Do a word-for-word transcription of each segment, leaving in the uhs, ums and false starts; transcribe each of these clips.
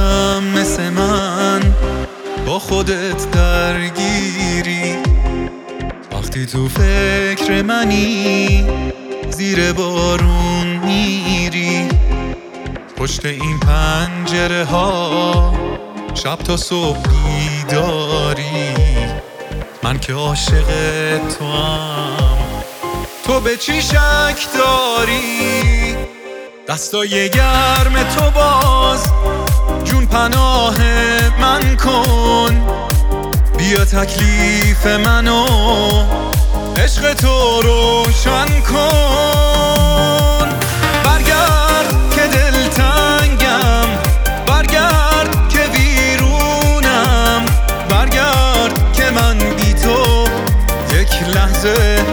هنوزم مثل من با خودت درگیری، وقتی تو فکر منی زیر بارون میری، پشت این پنجره ها شب تا صبح بیداری، من که عاشق تو هم، تو به چی شک داری؟ دستای گرم تو باز جون پناه من کن، بیا تکلیف منو عشق تو روشن کن. برگرد که دلتنگم، برگرد که ویرونم، برگرد که من بی تو یک لحظه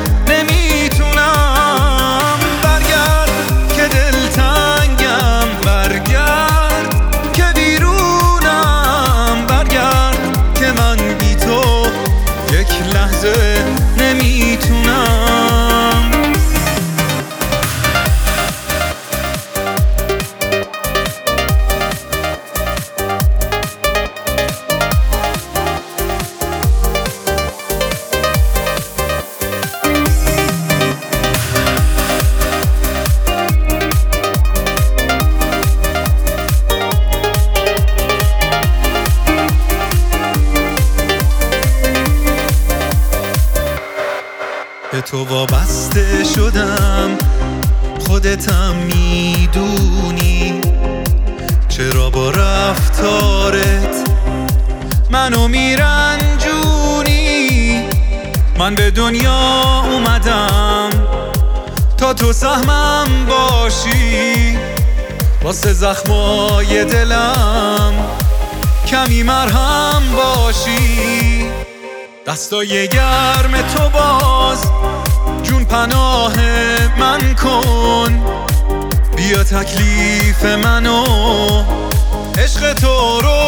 نمیتونم، برگرد که دلتنگم، برگرد که ویرونم، برگرد که من بی تو یک لحظه نمیتونم. به تو وابسته شدم، خودتم میدونی، چرا با رفتارت منو میرنجونی. من به دنیا اومدم تا تو سهمم باشی، واسه زخمای دلم کمی مرهم باشی. دستای گرم تو باز جون پناه من کن، بیا تکلیف منو عشق تو رو